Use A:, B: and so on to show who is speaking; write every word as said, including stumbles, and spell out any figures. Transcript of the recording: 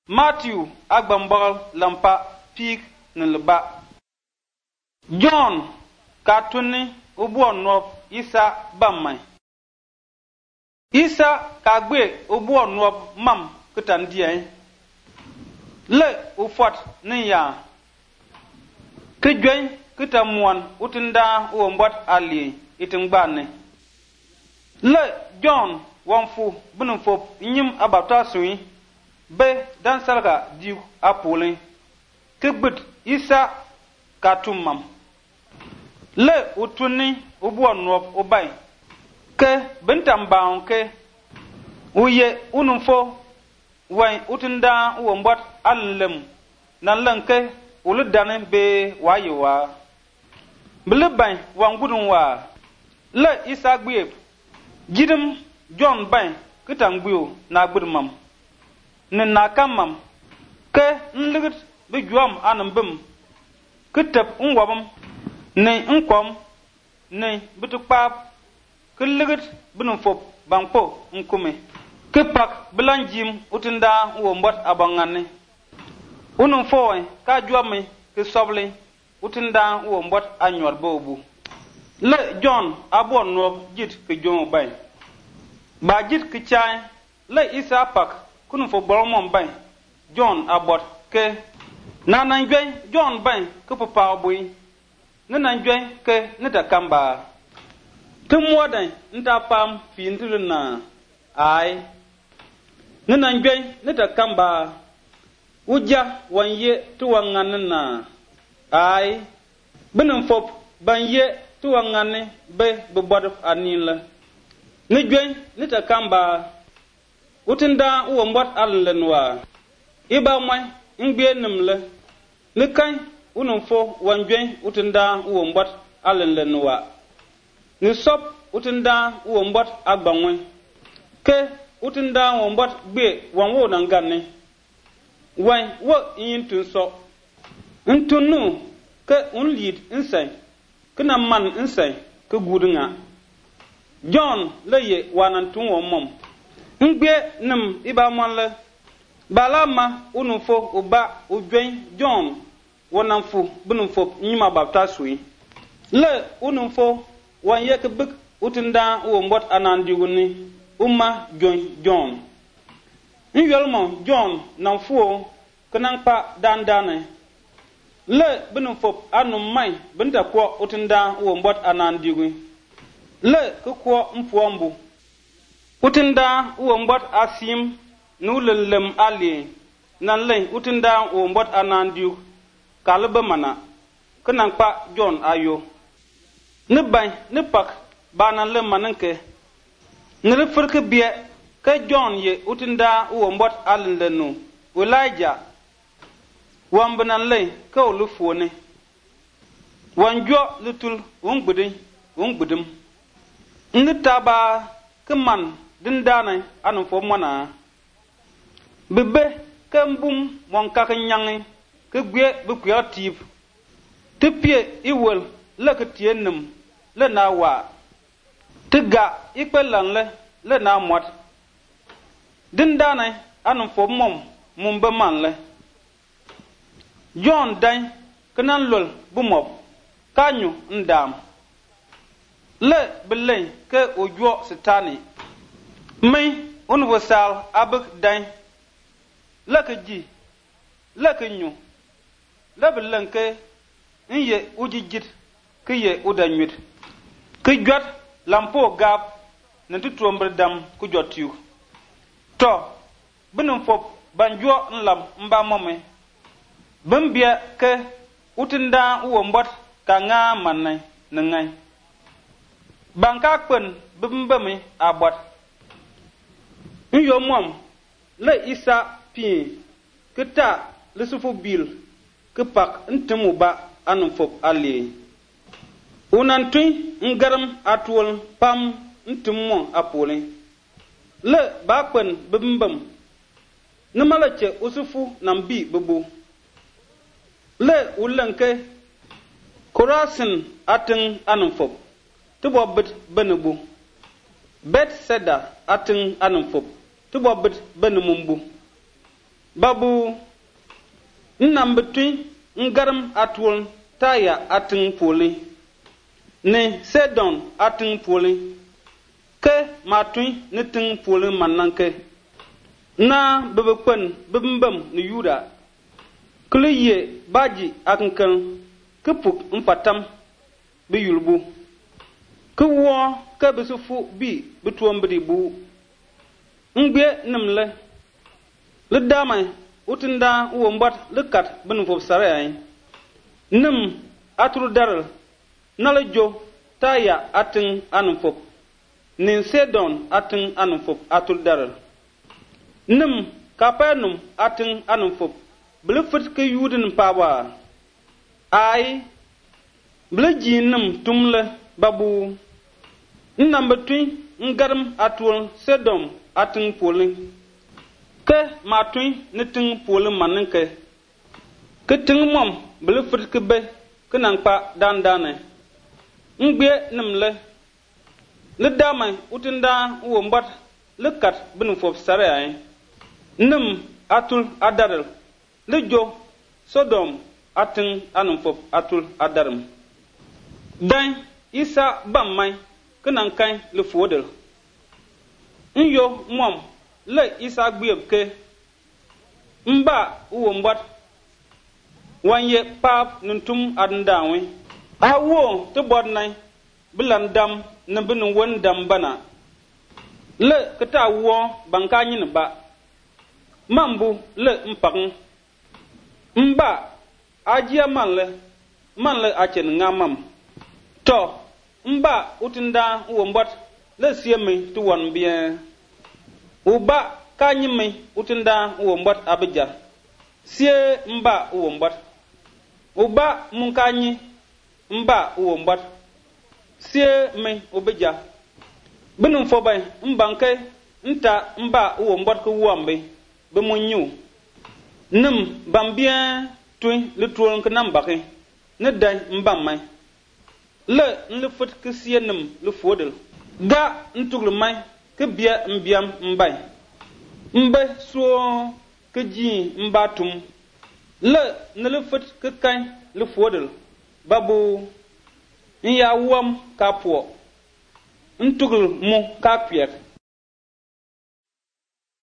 A: Matthew agbambal lampa pik nilba. John katuni ubuon nop Isa bamai. Isa kagbe ubuon nop mam kutandiye. Le ufot niya. Kijwen kitamuan utinda uombot ali itingbane. Le John wonfu bunufop nyim abata sui be dan salga diu apulin kibit Isa katumam. Le utuni ubuon nop ubay ke bentambaon ke uye unumfo wan utinda uombot allem nan lanke uludane be wayewa blebay wan gudun wa le Isa gbe jidim John bay kitangbiu na gbirmam ni na kamam ke nligit bi juam anambim kitap nwabam ni nkom ni bitukpap kiligit binufop bangpo nkume kipak bilanjim utinda wombot abangane unum foy ka juami ki sobli utinda wombot anyor bobu le John abon no jit ki jomo bay ba jit ki chai le Isa pak kunu fo boromon bay John abot ke nanan gwe John bay ke papa boy nanan gwe ke nita kamba tumwadan nta pam fi nduluna ai nanan gwe nita kamba uja wanye tuwanganna ai binum fop banye tuwangane be bobod anila ni gwe nita kamba utinda uwombot allenwa iba mai ngbe nimle ni kan unumfo wangwe utinda uwombot allenwa ni sop utinda uwombot agbanwe ke utinda uwombot gbe wanwo nangane wan wo yin tunso ntunu ke unlid insai kana man insai ke gudunga John leye wanan tun womom ngbe nim iba monle balama unufo uba ujwen John wonanfu bunufo nyima baptasui le unufo wanye ke bik utinda wombot anandiwuni umma jon John nyelmo John nanfuo kanangpa dandane le bunufo anum mai binta ko utinda wombot anandiwi le ko mpuombu utinda wombot asim nulellem ali nan le utinda wombot anandiu kalba mana kanangpa John ayo ne bay ne pak banan le mananke ne furke biye ke John ye utinda wombot alendenu Elijah wambanan le ke olufuone wanjo lutul wongbudin wongbudum ngitaba keman dindane anu fo mona bebe kembum mon kakanyangi ke gwe bu kreative tepie iwol le ke tienum le na wa tiga ikpelan le le na mot dindane anu fo mom mumbe man le John dan kenan lol bu mob kanyu ndam le belen ke ojo sitani mai universal abuk dan le ke ji le ke nyu le belen ke nye ujijit ke ye udanwit ke jot lampo gap na tutombre dam ku jotiu to binum fop banjo nlam mba momme bambia ke utinda uwombot ka nga manai nangai banka kwen bimbami abot nyomom le Isa pi kita le sufu bil ke pak ntemu ba anum fop ali unantui ngaram atwol pam ntemu apole le ba kwen bimbam namalache usufu nambi bubu le ulanke Korasin atin anum fop tubo bit benubu bet seda atin anum fop tubo bit benumumbu babu nnam betui ngaram atul taya ating poli ne sedon ating poli ke matui ne ting poli mananke na bebekwen bembem ni yuda kliye baji akankan kepuk empatam be yulbu ke wo ke besufu bi betuom bedibu ngbe nimle le damai utinda wo mbat le kat ben fof sare ay nim atul daral nala jo taya atin anum fop nin sedon atin anum fop atul daral nim kapanum atin anum fop ble fit ke yudin pawa ay ble jinum tumle babu number two ngaram atul sedom atin polin ke matui ne ting polin manenke ke ting mom ble fit ke be ke nang pa dan dane ngbe nimle le damai utinda wo mbat le kat bin fof sare ay nim atul adaral le jo sodom atin anum fof atul adaram dan isa bammai ke nang kan le fodel nyo mom le isa gbieb ke mba wo mbat wanye pap nuntum adandawe awo to bodnai bilan dam na bin won dam bana le kata wo banka nyin ba mambu le mpang mba ajia manle manle achen ngamam to mba utinda wo mbat le siemi to won bien uba kanyimi utinda wo mbat abija sie mba wo mbat uba munkanyi mba wo mbat sie me obija binum fobay mbanke nta mba wo mbat ko wambe be munyu nim bambien twin le tuon ko nambake ne dan mbamay le le fot ke sie nim le fodel ga ntuglu may ke bia mbiam mbay mbe so ke ji mbatum le ne le fot ke kan le fodel babu ya wam ka po ntugul mu ka kwiet